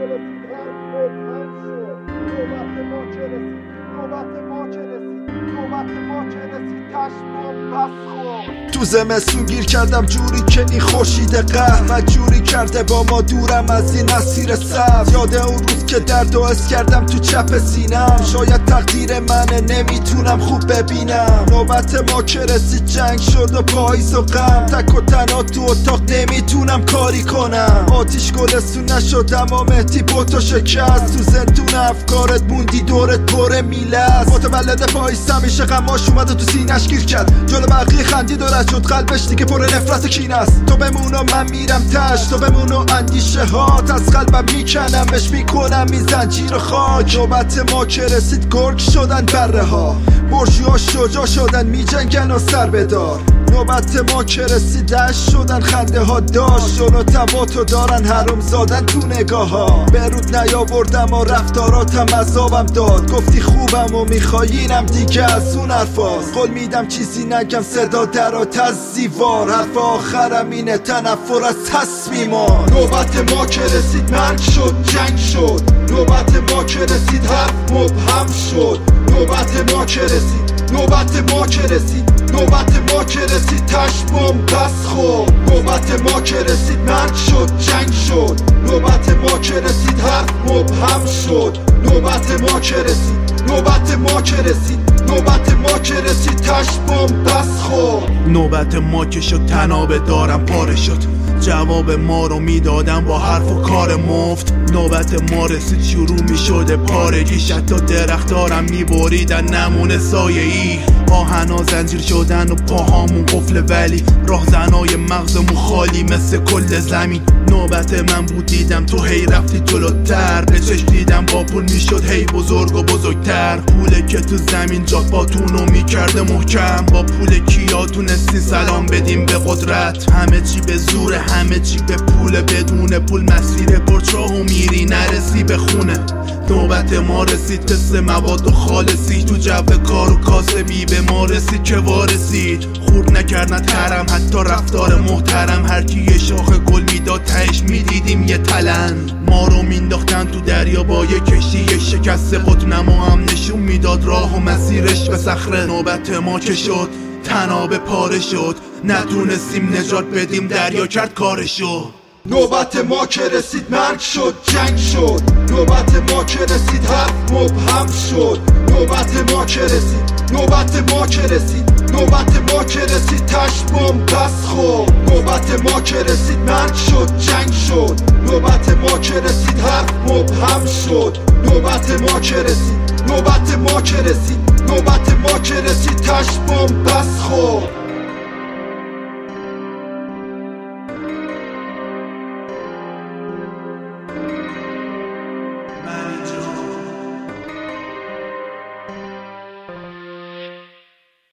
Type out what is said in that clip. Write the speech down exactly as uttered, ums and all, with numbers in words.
رسید حرف مبهم شد. نوبت ما که رسید، نوبت ما که رسید، نوبت ما که رسید تشمام بس خود. تو زمستون گیر کردم جوری که این خورشید قهر جوری کرده با ما دورم از این مسیر سبز. یاد اون روز که درد و حس کردم تو چپ سینم، شاید تقدیر منه نمیتونم خوب ببینم. نوبت ما که رسید جنگ شد و پاییز و غم، تک و تنها تو اتاق نمیتونم کاری کنم. آتیش گلستون نشدم و مهدی بوتو شکست، تو زندون افکارت موندی دورت پر میله است. متولد پاییز همیشه غماش اومد و تو سینش گیر کرد، جلو بقیه خندید و رد شد قلبش دیگه پر نفرت کین است. تو بمون و من میرم تش، تو بمون و اندیشه هات از قلبم میکنمش میکنم این زنجیر خاک. نوبت ما که رسید گرگ شدن بره ها، برجوها شجاع شدن میجنگن و سر بدار. نوبت ما که رسید دشت شدن خنده ها داشت، جلو تباتو دارن حروم زادن تو نگاه ها. برود نیاوردم و رفتاراتم عذابم داد، گفتی خوبم و میخواینم دیگه از اون حرفاست. قول میدم چیزی نگم صدا درات از زیوار، حرف آخرم اینه تنفر از تصمیمان. نوبت ما که رسید مرگ شد جنگ شد، نوبت ما که رسید حرف مبهم شد. نوبت ما که رسید، نوبت ما که رسید، نوبت ما که رسید تشمام بس خود. نوبت ما که رسید مرگ شد جنگ شد، نوبت ما که رسید حرف مبهم شد. نوبت ما که رسید، نوبت ما که رسید، نوبت ما که رسید تشمام بس خود. نوبت ما که شد تنابه دارم پاره شد، جواب ما رو میدادم با حرف و کار مفت. نوبت ما رسید شروع میشده پارگیش، حتی درخت دارم میبریدن نمونه سایه ای. آهنا زنجیر شدن و پاهامون قفل، ولی راهزنای مغزمون خالی مثل کل زمین. نوبت من بود دیدم تو هی رفتی جلوتر، به چشم دیدم با پول میشد هی بزرگ و بزرگتر. پوله که تو زمین جاپاتونو میکرده محکم، با پول کیا تونستی سلام بدیم به قدرت. همه چی به زور، همه چی به پول، بدون پول مسیر پرچاه و میری نرسی به خونه. نوبت ما رسید تست مواد و خالصی، تو جو کار و کاسبی به ما رسید که وارسید. خورد نکردن ترم حتی رفتار محترم، هر کی یه شاخ گل میداد تهش میدیدیم یه تلن. ما رو مینداختن تو دریا با یه کشتی، یه شکست قطب نما هم نشون میداد راه و مسیرش به صخره. نوبت ما که شد تنابه پاره شد، نتونستیم نجات بدیم دریا کرد کارشو. نوبت ما که رسید مرگ شد جنگ شد، نوبت ما که رسید حرف مبهم شد. نوبت ما که رسید، نوبت ما که رسید، نوبت ما که رسید تشمام بس خود. نوبت ما که رسید مرگ شد جنگ شد، نوبت ما که رسید حرف مبهم شد. نوبت ما که رسید، نوبت ما که رسید، نوبت ما که رسید تشمام بس خود.